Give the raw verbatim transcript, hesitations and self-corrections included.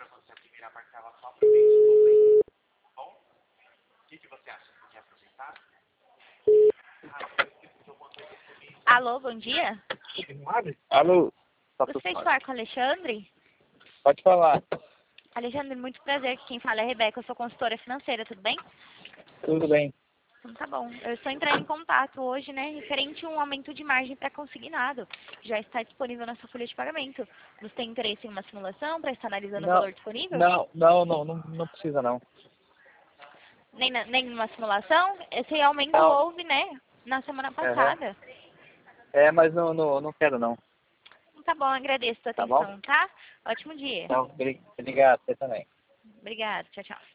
Alô, bom dia. Alô, Gostaria de falar com o Alexandre? pode falar. Alexandre, muito prazer. Quem fala é a Rebeca, eu sou consultora financeira, tudo bem? Tudo bem. Então tá bom. Eu estou entrando em contato hoje, né, referente a um aumento de margem para consignado. Já está disponível na sua folha de pagamento. Você tem interesse em uma simulação para estar analisando o Não, valor disponível? não, não, não, não, não precisa não. Nem, na, nem numa simulação? Esse aumento Não. houve, né, na semana passada. É, mas não, não, não quero não. Então tá bom, agradeço a sua Tá bom? atenção, tá? Ótimo dia. Então, obrigado, você também. Obrigada, tchau, tchau.